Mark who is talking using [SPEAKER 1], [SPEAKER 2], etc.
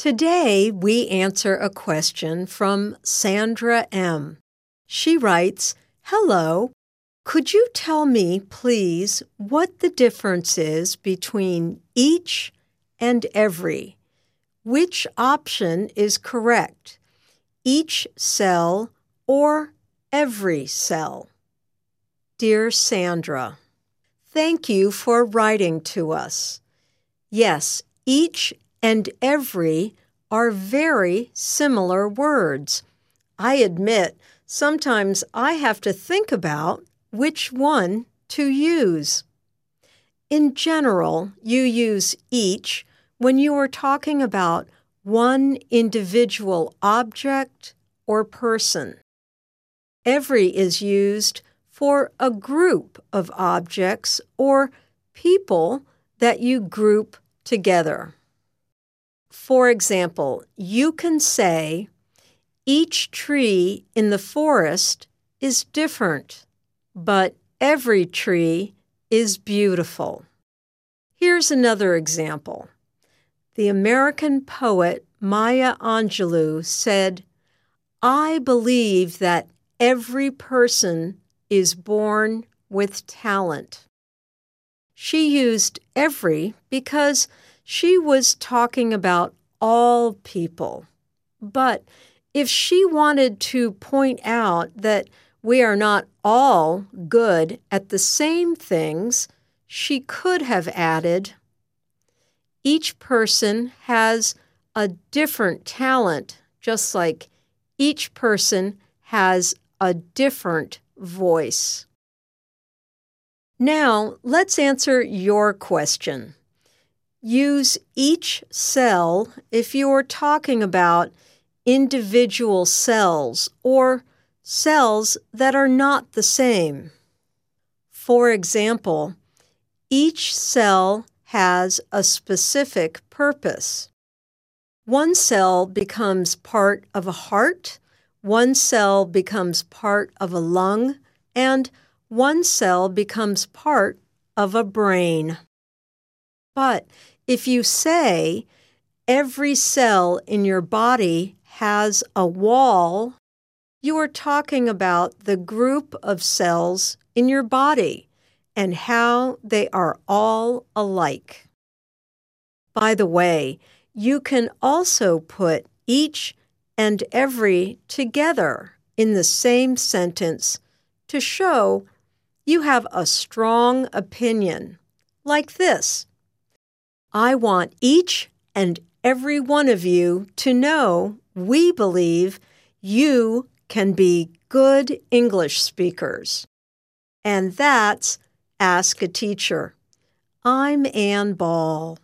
[SPEAKER 1] Today, we answer a question from Sandra M. She writes, "Hello, could you tell me, please, what the difference is between each and every? Which option is correct? Each cell or every cell?" Dear Sandra, thank you for writing to us. Yes, each and every are very similar words. I admit, sometimes I have to think about which one to use. In general, you use each when you are talking about one individual object or person. Every is used for a group of objects or people that you group together. For example, you can say, "Each tree in the forest is different, but every tree is beautiful." Here's another example. The American poet Maya Angelou said, "I believe that every person is born with talent." She used every because she was talking about all people. But if she wanted to point out that we are not all good at the same things, she could have added, "Each person has a different talent, just like each person has a different voice." Now, let's answer your question. Use each cell if you are talking about individual cells or cells that are not the same. For example, each cell has a specific purpose. One cell becomes part of a heart, one cell becomes part of a lung, and one cell becomes part of a brain. But if you say every cell in your body has a wall, you are talking about the group of cells in your body and how they are all alike. By the way, you can also put each and every together in the same sentence to show you have a strong opinion, like this: "I want each and every one of you to know we believe you can be good English speakers." And that's Ask a Teacher. I'm Ann Ball.